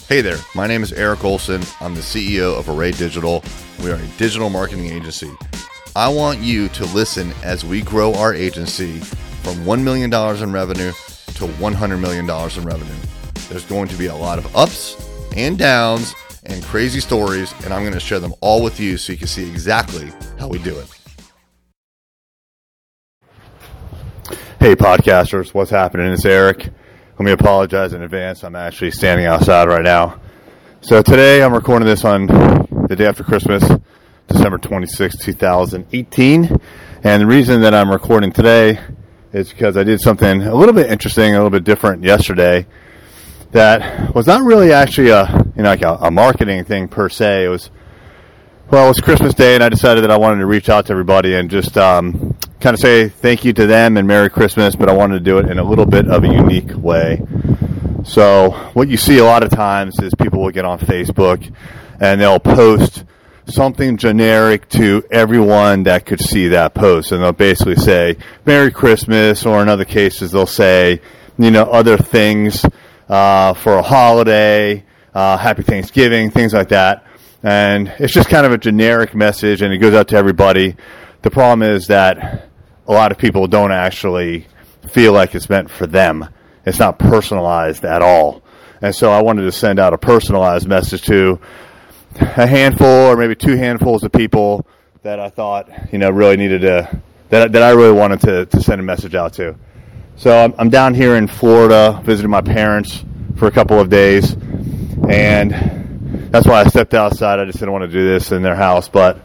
Hey there, my name is Eric Olson. I'm the CEO of Array Digital. We are a digital marketing agency. I want you to listen as we grow our agency from $1 million in revenue to $100 million in revenue. There's going to be a lot of ups and downs and crazy stories, and I'm going to share them all with you so you can see exactly how we do it. Hey podcasters, what's happening? It's Eric. Let me apologize in advance. I'm actually standing outside right now. So today I'm recording this on the day after Christmas, December 26, 2018. And the reason that I'm recording today is because I did something a little bit interesting, a little bit different yesterday that was not really actually a marketing thing per se. It was Christmas Day, and I decided that I wanted to reach out to everybody and just kind of say thank you to them and Merry Christmas, but I wanted to do it in a little bit of a unique way. So what you see a lot of times is people will get on Facebook and they'll post something generic to everyone that could see that post, and they'll basically say Merry Christmas, or in other cases they'll say other things for a holiday, Happy Thanksgiving, things like that. And it's just kind of a generic message, and it goes out to everybody. The problem is that a lot of people don't actually feel like it's meant for them. It's not personalized at all. And so I wanted to send out a personalized message to a handful or maybe two handfuls of people that I thought, really needed that I really wanted to send a message out to. So I'm down here in Florida visiting my parents for a couple of days, and that's why I stepped outside. I just didn't want to do this in their house. But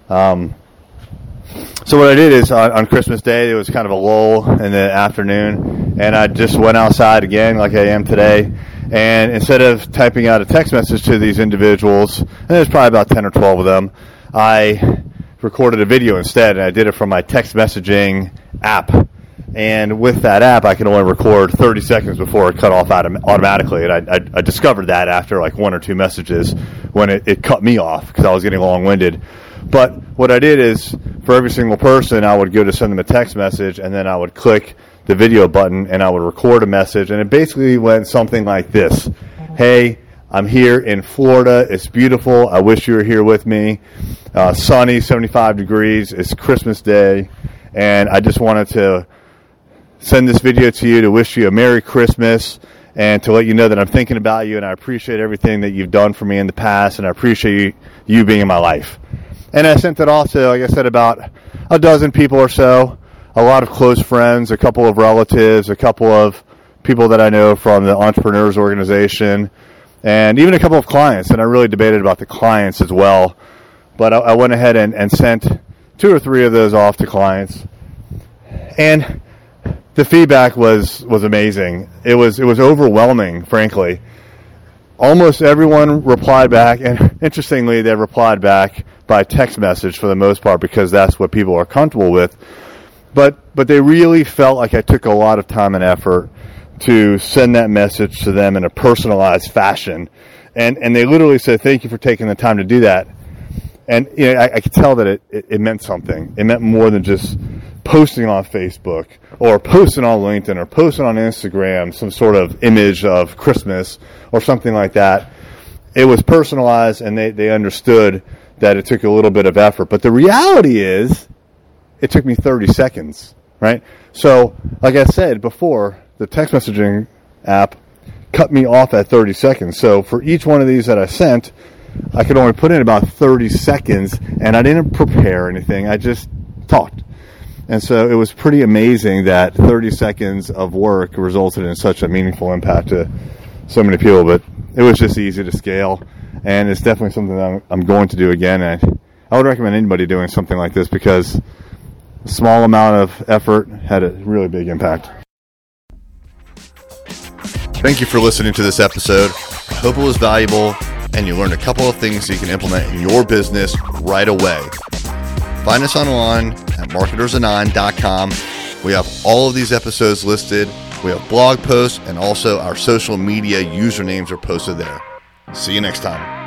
so what I did is on Christmas Day, it was kind of a lull in the afternoon, and I just went outside again like I am today. And instead of typing out a text message to these individuals, and there's probably about 10 or 12 of them, I recorded a video instead, and I did it from my text messaging app. And with that app, I can only record 30 seconds before it cut off automatically. And I discovered that after like one or two messages when it cut me off because I was getting long-winded. But what I did is for every single person, I would go to send them a text message, and then I would click the video button and I would record a message. And it basically went something like this. Hey, I'm here in Florida. It's beautiful. I wish you were here with me. Sunny, 75 degrees. It's Christmas Day. And I just wanted to send this video to you to wish you a Merry Christmas and to let you know that I'm thinking about you, and I appreciate everything that you've done for me in the past, and I appreciate you being in my life. And I sent it off to, like I said, about a dozen people or so, a lot of close friends, a couple of relatives, a couple of people that I know from the Entrepreneurs Organization, and even a couple of clients. And I really debated about the clients as well. But I went ahead and sent 2 or 3 of those off to clients. And the feedback was amazing. It was overwhelming, frankly. Almost everyone replied back, and interestingly, they replied back by text message for the most part because that's what people are comfortable with. But they really felt like I took a lot of time and effort to send that message to them in a personalized fashion. And they literally said, thank you for taking the time to do that. And I could tell that it meant something. It meant more than just posting on Facebook or posting on LinkedIn or posting on Instagram some sort of image of Christmas or something like that. It was personalized, and they understood that it took a little bit of effort. But the reality is it took me 30 seconds, right? So like I said before, the text messaging app cut me off at 30 seconds. So for each one of these that I sent, I could only put in about 30 seconds, and I didn't prepare anything. I just talked. And so it was pretty amazing that 30 seconds of work resulted in such a meaningful impact to so many people. But it was just easy to scale, and it's definitely something that I'm going to do again. And I would recommend anybody doing something like this because a small amount of effort had a really big impact. Thank you for listening to this episode. I hope it was valuable and you learned a couple of things that you can implement in your business right away. Find us online at marketersanon.com. We have all of these episodes listed. We have blog posts, and also our social media usernames are posted there. See you next time.